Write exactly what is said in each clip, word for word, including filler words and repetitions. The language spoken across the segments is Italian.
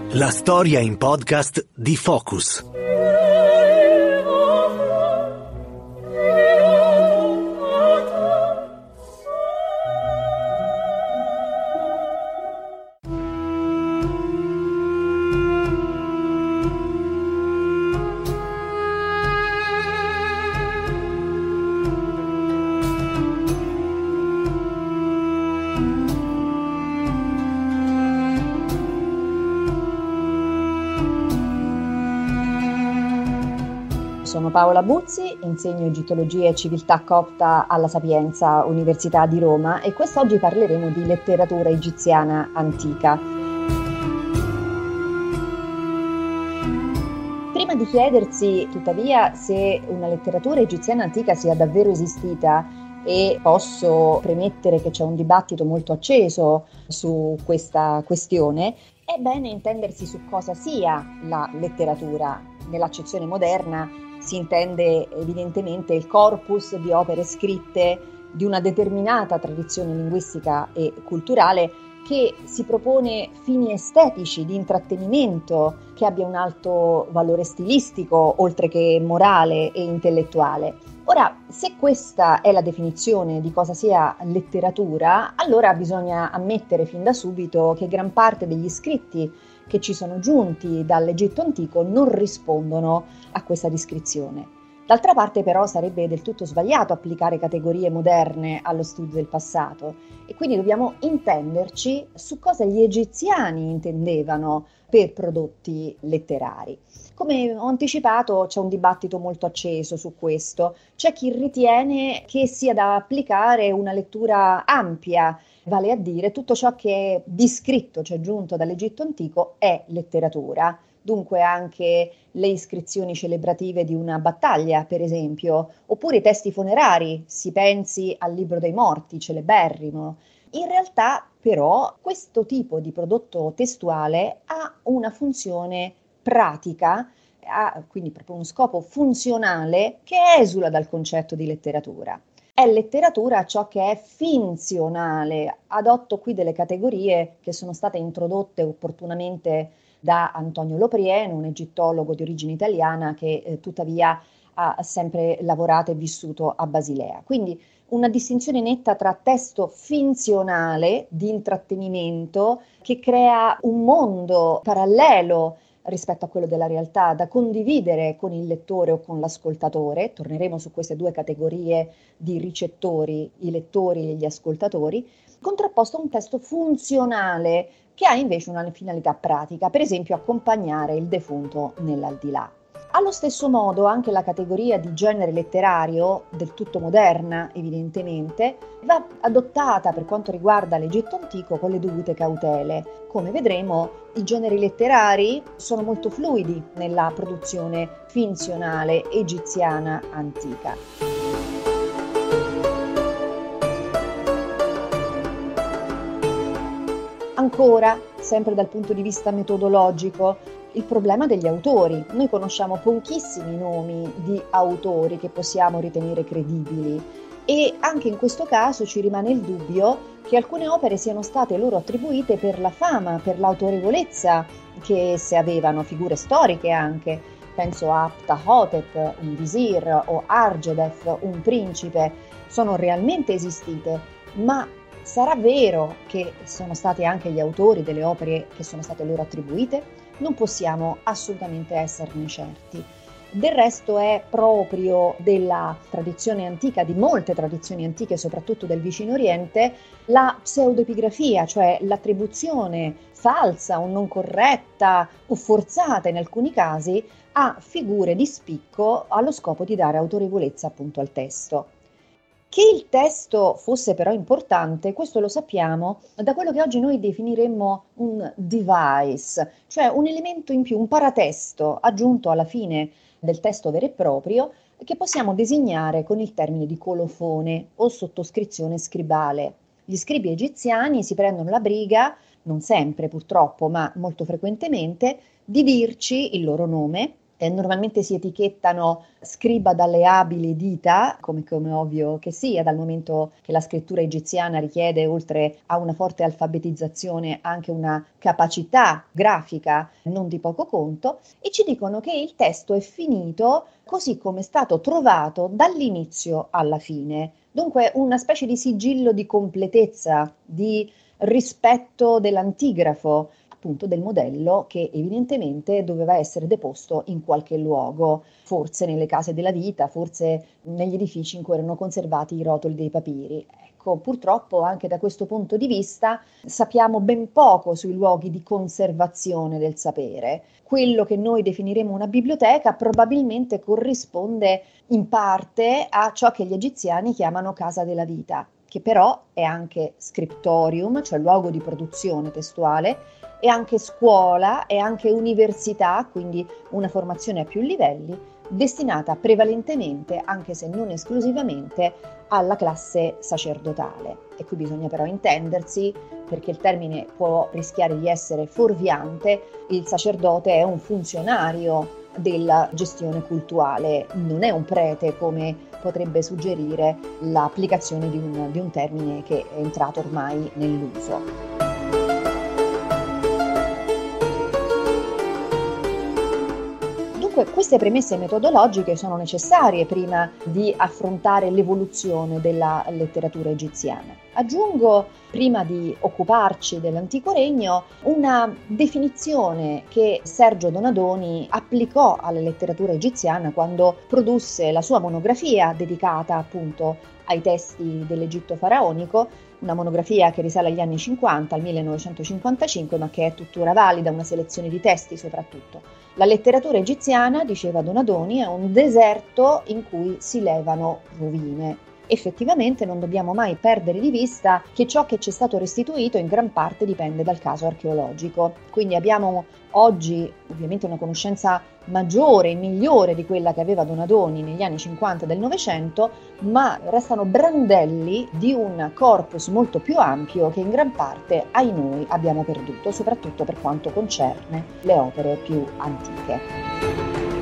La storia in podcast di Focus. Sono Paola Buzzi, insegno egittologia e civiltà copta alla Sapienza, Università di Roma, e quest'oggi parleremo di letteratura egiziana antica. Prima di chiedersi, tuttavia, se una letteratura egiziana antica sia davvero esistita, e posso premettere che c'è un dibattito molto acceso su questa questione, è bene intendersi su cosa sia la letteratura. Nell'accezione moderna si intende evidentemente il corpus di opere scritte di una determinata tradizione linguistica e culturale che si propone fini estetici di intrattenimento, che abbia un alto valore stilistico oltre che morale e intellettuale. Ora, se questa è la definizione di cosa sia letteratura, allora bisogna ammettere fin da subito che gran parte degli scritti che ci sono giunti dall'Egitto antico non rispondono a questa descrizione. D'altra parte però sarebbe del tutto sbagliato applicare categorie moderne allo studio del passato, e quindi dobbiamo intenderci su cosa gli egiziani intendevano per prodotti letterari. Come ho anticipato, c'è un dibattito molto acceso su questo. C'è chi ritiene che sia da applicare una lettura ampia, vale a dire tutto ciò che è descritto, cioè giunto dall'Egitto antico, è letteratura. Dunque anche le iscrizioni celebrative di una battaglia, per esempio, oppure i testi funerari, si pensi al Libro dei Morti, celeberrimo. In realtà, però, questo tipo di prodotto testuale ha una funzione pratica, ha quindi proprio uno scopo funzionale che esula dal concetto di letteratura. È letteratura ciò che è finzionale. Adotto qui delle categorie che sono state introdotte opportunamente da Antonio Loprieno, un egittologo di origine italiana che eh, tuttavia ha sempre lavorato e vissuto a Basilea. Quindi una distinzione netta tra testo finzionale di intrattenimento che crea un mondo parallelo rispetto a quello della realtà da condividere con il lettore o con l'ascoltatore. Torneremo su queste due categorie di ricettori, i lettori e gli ascoltatori, contrapposto a un testo funzionale che ha invece una finalità pratica, per esempio accompagnare il defunto nell'aldilà. Allo stesso modo anche la categoria di genere letterario, del tutto moderna evidentemente, va adottata per quanto riguarda l'Egitto antico con le dovute cautele. Come vedremo, i generi letterari sono molto fluidi nella produzione finzionale egiziana antica. Ancora, sempre dal punto di vista metodologico, il problema degli autori. Noi conosciamo pochissimi nomi di autori che possiamo ritenere credibili, e anche in questo caso ci rimane il dubbio che alcune opere siano state loro attribuite per la fama, per l'autorevolezza che esse avevano, figure storiche anche. Penso a Ptahhotep, un visir, o Argedef, un principe. Sono realmente esistite, ma sarà vero che sono stati anche gli autori delle opere che sono state loro attribuite? Non possiamo assolutamente esserne certi. Del resto è proprio della tradizione antica, di molte tradizioni antiche, soprattutto del Vicino Oriente, la pseudoepigrafia, cioè l'attribuzione falsa o non corretta o forzata in alcuni casi a figure di spicco allo scopo di dare autorevolezza appunto al testo. Che il testo fosse però importante, questo lo sappiamo da quello che oggi noi definiremmo un device, cioè un elemento in più, un paratesto aggiunto alla fine del testo vero e proprio, che possiamo designare con il termine di colofone o sottoscrizione scribale. Gli scribi egiziani si prendono la briga, non sempre purtroppo, ma molto frequentemente, di dirci il loro nome, Eh, normalmente si etichettano scriba dalle abili dita, come, come ovvio che sia, dal momento che la scrittura egiziana richiede, oltre a una forte alfabetizzazione, anche una capacità grafica non di poco conto, e ci dicono che il testo è finito così come è stato trovato dall'inizio alla fine. Dunque una specie di sigillo di completezza, di rispetto dell'antigrafo, appunto del modello che evidentemente doveva essere deposto in qualche luogo, forse nelle case della vita, forse negli edifici in cui erano conservati i rotoli dei papiri. Ecco, purtroppo anche da questo punto di vista sappiamo ben poco sui luoghi di conservazione del sapere. Quello che noi definiremo una biblioteca probabilmente corrisponde in parte a ciò che gli egiziani chiamano casa della vita, che però è anche scriptorium, cioè luogo di produzione testuale, è anche scuola, è anche università, quindi una formazione a più livelli, destinata prevalentemente, anche se non esclusivamente, alla classe sacerdotale. E qui bisogna però intendersi, perché il termine può rischiare di essere fuorviante: il sacerdote è un funzionario della gestione cultuale, non è un prete come potrebbe suggerire l'applicazione di un, di un termine che è entrato ormai nell'uso. Queste premesse metodologiche sono necessarie prima di affrontare l'evoluzione della letteratura egiziana. Aggiungo, prima di occuparci dell'antico regno, una definizione che Sergio Donadoni applicò alla letteratura egiziana quando produsse la sua monografia dedicata appunto ai testi dell'Egitto faraonico, una monografia che risale agli anni cinquanta, al millenovecentocinquantacinque, ma che è tuttora valida, una selezione di testi soprattutto. La letteratura egiziana, diceva Donadoni, è un deserto in cui si levano rovine. Effettivamente non dobbiamo mai perdere di vista che ciò che ci è stato restituito in gran parte dipende dal caso archeologico. Quindi abbiamo oggi ovviamente una conoscenza maggiore e migliore di quella che aveva Donadoni negli anni cinquanta del Novecento, ma restano brandelli di un corpus molto più ampio che in gran parte, ai noi, abbiamo perduto, soprattutto per quanto concerne le opere più antiche.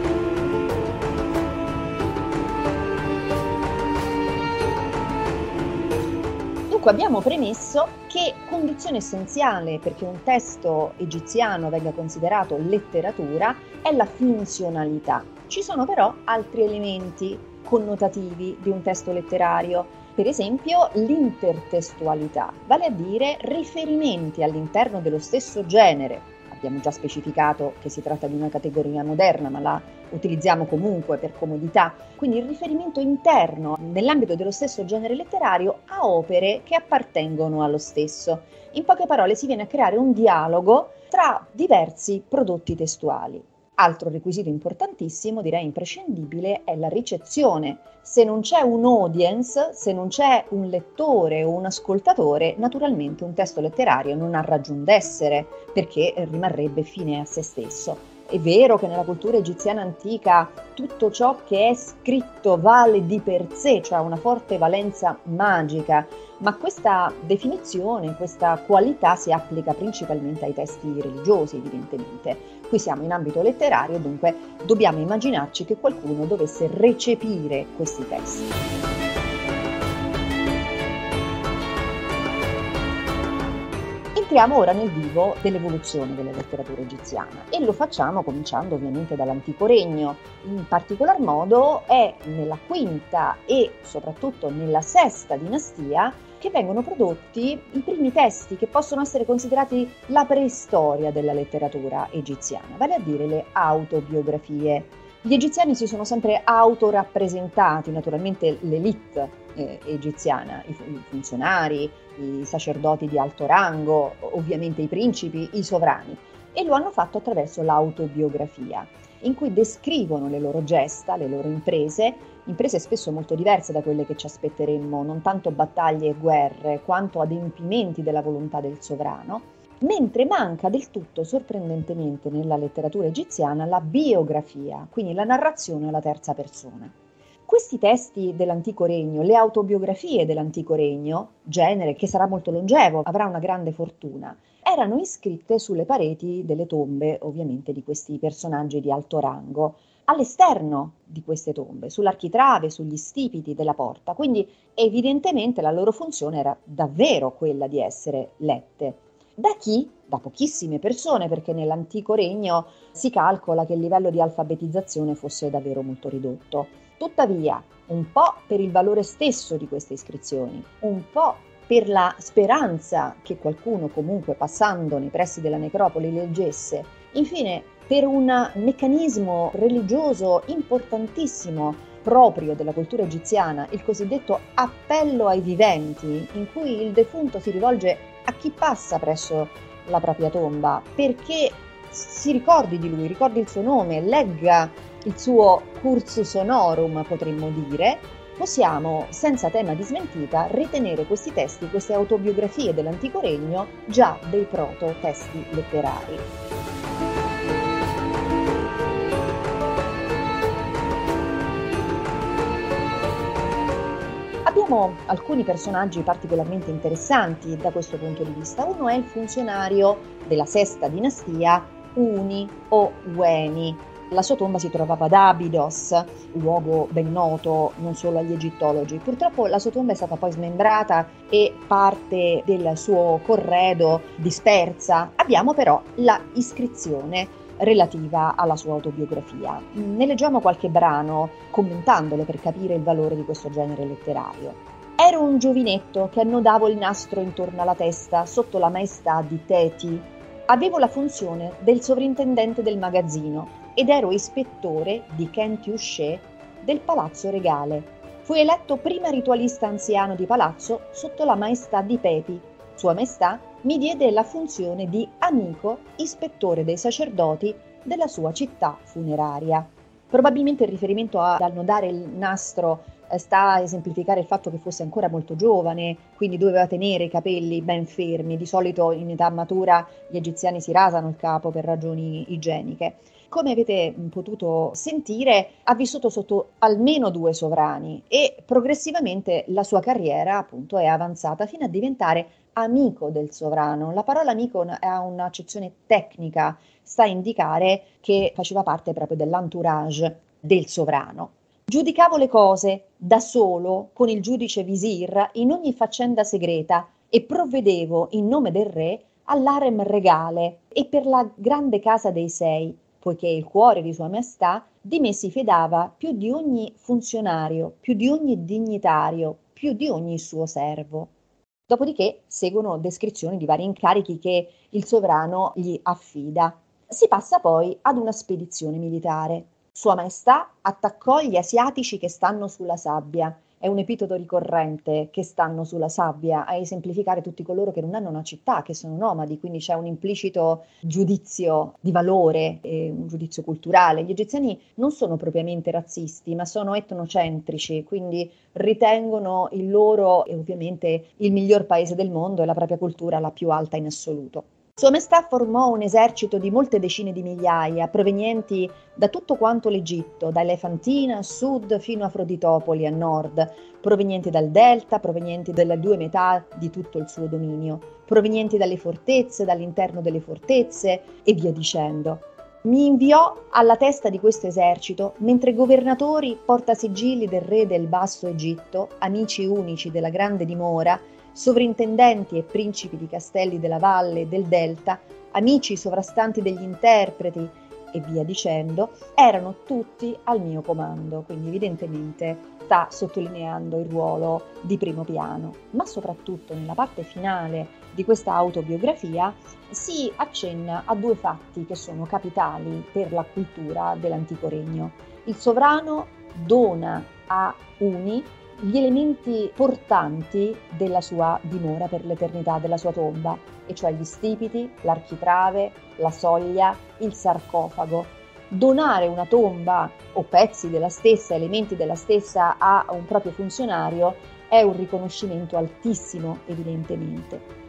Abbiamo premesso che condizione essenziale perché un testo egiziano venga considerato letteratura è la funzionalità. Ci sono però altri elementi connotativi di un testo letterario, per esempio l'intertestualità, vale a dire riferimenti all'interno dello stesso genere. Abbiamo già specificato che si tratta di una categoria moderna, ma la utilizziamo comunque per comodità. Quindi il riferimento interno nell'ambito dello stesso genere letterario a opere che appartengono allo stesso. In poche parole si viene a creare un dialogo tra diversi prodotti testuali. Altro requisito importantissimo, direi imprescindibile, è la ricezione. Se non c'è un audience, se non c'è un lettore o un ascoltatore, naturalmente un testo letterario non ha ragion d'essere, perché rimarrebbe fine a se stesso. È vero che nella cultura egiziana antica tutto ciò che è scritto vale di per sé, cioè ha una forte valenza magica, ma questa definizione, questa qualità si applica principalmente ai testi religiosi, evidentemente. Qui siamo in ambito letterario, dunque dobbiamo immaginarci che qualcuno dovesse recepire questi testi. Entriamo ora nel vivo dell'evoluzione della letteratura egiziana e lo facciamo cominciando ovviamente dall'antico regno. In particolar modo è nella quinta e soprattutto nella sesta dinastia che vengono prodotti i primi testi che possono essere considerati la preistoria della letteratura egiziana, vale a dire le autobiografie. Gli egiziani si sono sempre autorappresentati, naturalmente l'élite eh, egiziana, i, i funzionari, i sacerdoti di alto rango, ovviamente i principi, i sovrani, e lo hanno fatto attraverso l'autobiografia, in cui descrivono le loro gesta, le loro imprese, imprese spesso molto diverse da quelle che ci aspetteremmo, non tanto battaglie e guerre, quanto adempimenti della volontà del sovrano, mentre manca del tutto, sorprendentemente, nella letteratura egiziana la biografia, quindi la narrazione alla terza persona. Questi testi dell'antico regno, le autobiografie dell'antico regno, genere che sarà molto longevo, avrà una grande fortuna, erano iscritte sulle pareti delle tombe, ovviamente, di questi personaggi di alto rango. all'esterno di queste tombe, sull'architrave, sugli stipiti della porta, quindi evidentemente la loro funzione era davvero quella di essere lette. Da chi? Da pochissime persone, perché nell'antico regno si calcola che il livello di alfabetizzazione fosse davvero molto ridotto. Tuttavia, un po' per il valore stesso di queste iscrizioni, un po' per la speranza che qualcuno comunque passando nei pressi della necropoli leggesse, infine per un meccanismo religioso importantissimo proprio della cultura egiziana, il cosiddetto appello ai viventi, in cui il defunto si rivolge a chi passa presso la propria tomba, perché si ricordi di lui, ricordi il suo nome, legga il suo cursus honorum, potremmo dire, possiamo, senza tema di smentita, ritenere questi testi, queste autobiografie dell'antico regno, già dei proto-testi letterari. Abbiamo alcuni personaggi particolarmente interessanti da questo punto di vista. Uno è il funzionario della sesta dinastia Uni o Ueni. La sua tomba si trovava ad Abidos, luogo ben noto non solo agli egittologi. Purtroppo la sua tomba è stata poi smembrata e parte del suo corredo dispersa. Abbiamo però la iscrizione relativa alla sua autobiografia. Ne leggiamo qualche brano commentandolo per capire il valore di questo genere letterario. Ero un giovinetto che annodavo il nastro intorno alla testa sotto la maestà di Teti. Avevo la funzione del sovrintendente del magazzino ed ero ispettore di Kentiusce del Palazzo Regale. Fui eletto prima ritualista anziano di palazzo sotto la maestà di Pepi. Sua Maestà mi diede la funzione di amico ispettore dei sacerdoti della sua città funeraria. Probabilmente il riferimento ad annodare il nastro eh, sta a esemplificare il fatto che fosse ancora molto giovane, quindi doveva tenere i capelli ben fermi. Di solito in età matura gli egiziani si rasano il capo per ragioni igieniche. Come avete potuto sentire, ha vissuto sotto almeno due sovrani e progressivamente la sua carriera appunto è avanzata fino a diventare amico del sovrano. La parola amico ha un'accezione tecnica, sta a indicare che faceva parte proprio dell'entourage del sovrano. Giudicavo le cose da solo con il giudice visir in ogni faccenda segreta e provvedevo in nome del re all'harem regale e per la grande casa dei sei, poiché il cuore di Sua Maestà di me si fidava più di ogni funzionario, più di ogni dignitario, più di ogni suo servo. Dopodiché seguono descrizioni di vari incarichi che il sovrano gli affida. Si passa poi ad una spedizione militare. Sua Maestà attaccò gli asiatici che stanno sulla sabbia. È un epiteto ricorrente, che stanno sulla sabbia, a esemplificare tutti coloro che non hanno una città, che sono nomadi, quindi c'è un implicito giudizio di valore, e un giudizio culturale. Gli egiziani non sono propriamente razzisti, ma sono etnocentrici, quindi ritengono il loro e ovviamente il miglior paese del mondo e la propria cultura la più alta in assoluto. Sua Maestà formò un esercito di molte decine di migliaia, provenienti da tutto quanto l'Egitto, da Elefantina a sud fino a Afroditopoli a nord, provenienti dal delta, provenienti dalle due metà di tutto il suo dominio, provenienti dalle fortezze, dall'interno delle fortezze e via dicendo. Mi inviò alla testa di questo esercito, mentre governatori, portasigilli del re del Basso Egitto, amici unici della grande dimora, sovrintendenti e principi di castelli della valle e del delta, amici sovrastanti degli interpreti e via dicendo, erano tutti al mio comando, quindi evidentemente sta sottolineando il ruolo di primo piano. Ma soprattutto nella parte finale di questa autobiografia si accenna a due fatti che sono capitali per la cultura dell'antico regno. Il sovrano dona a Uni gli elementi portanti della sua dimora per l'eternità, della sua tomba, e cioè gli stipiti, l'architrave, la soglia, il sarcofago. Donare una tomba o pezzi della stessa, elementi della stessa a un proprio funzionario è un riconoscimento altissimo, evidentemente.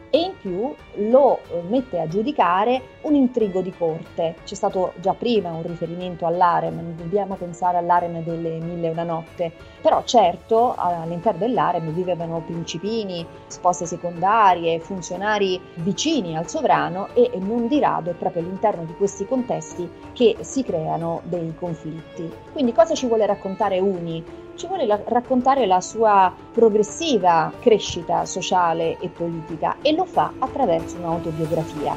e in più lo mette a giudicare un intrigo di corte. C'è stato già prima un riferimento all'harem, non dobbiamo pensare all'harem delle Mille e una notte, però certo all'interno dell'harem vivevano principini, spose secondarie, funzionari vicini al sovrano e non di rado è proprio all'interno di questi contesti che si creano dei conflitti. Quindi cosa ci vuole raccontare Uni? Ci vuole la- raccontare la sua progressiva crescita sociale e politica e lo fa attraverso un'autobiografia.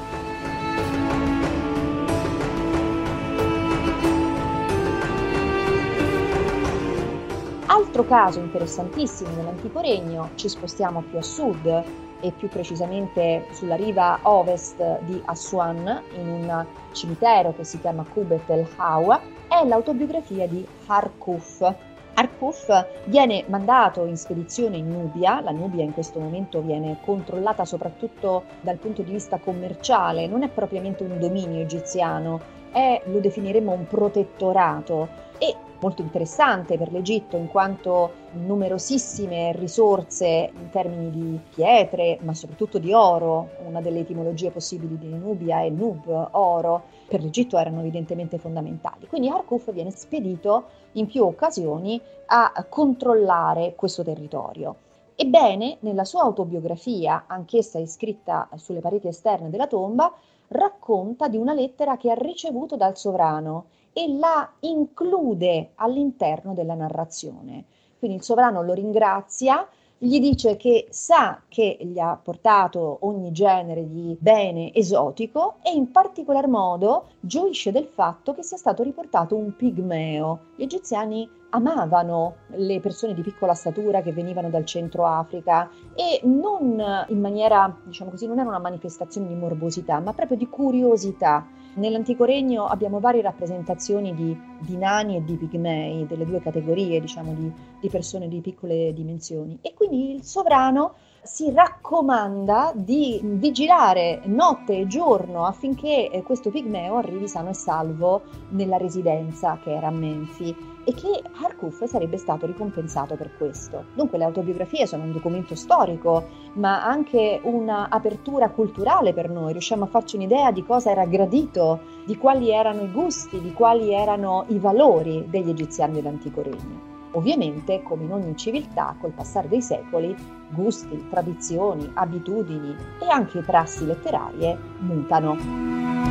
Altro caso interessantissimo nell'Antico Regno, ci spostiamo più a sud e più precisamente sulla riva ovest di Aswan, in un cimitero che si chiama Qubet el-Hawa, è l'autobiografia di Harkuf. Harkuf viene mandato in spedizione in Nubia. La Nubia in questo momento viene controllata soprattutto dal punto di vista commerciale, non è propriamente un dominio egiziano, è, lo definiremo un protettorato, e molto interessante per l'Egitto in quanto numerosissime risorse in termini di pietre, ma soprattutto di oro. Una delle etimologie possibili di Nubia è Nub, oro, per l'Egitto erano evidentemente fondamentali. Quindi Harkuf viene spedito in più occasioni a controllare questo territorio. Ebbene, nella sua autobiografia, anch'essa iscritta sulle pareti esterne della tomba, racconta di una lettera che ha ricevuto dal sovrano e la include all'interno della narrazione. Quindi il sovrano lo ringrazia, gli dice che sa che gli ha portato ogni genere di bene esotico e in particolar modo gioisce del fatto che sia stato riportato un pigmeo. Gli egiziani amavano le persone di piccola statura che venivano dal centro Africa e non in maniera, diciamo così, non era una manifestazione di morbosità, ma proprio di curiosità. Nell'Antico Regno abbiamo varie rappresentazioni di, di nani e di pigmei, delle due categorie, diciamo, di, di persone di piccole dimensioni. E quindi il sovrano si raccomanda di vigilare notte e giorno affinché questo pigmeo arrivi sano e salvo nella residenza che era a Menfi, e che Harkuf sarebbe stato ricompensato per questo. Dunque le autobiografie sono un documento storico, ma anche un'apertura culturale per noi. Riusciamo a farci un'idea di cosa era gradito, di quali erano i gusti, di quali erano i valori degli egiziani dell'Antico Regno. Ovviamente, come in ogni civiltà, col passare dei secoli, gusti, tradizioni, abitudini e anche prassi letterarie mutano.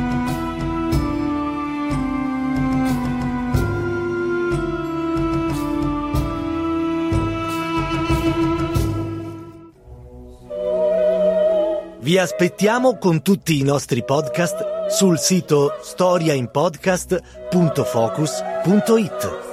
Vi aspettiamo con tutti i nostri podcast sul sito storia in podcast punto focus punto it.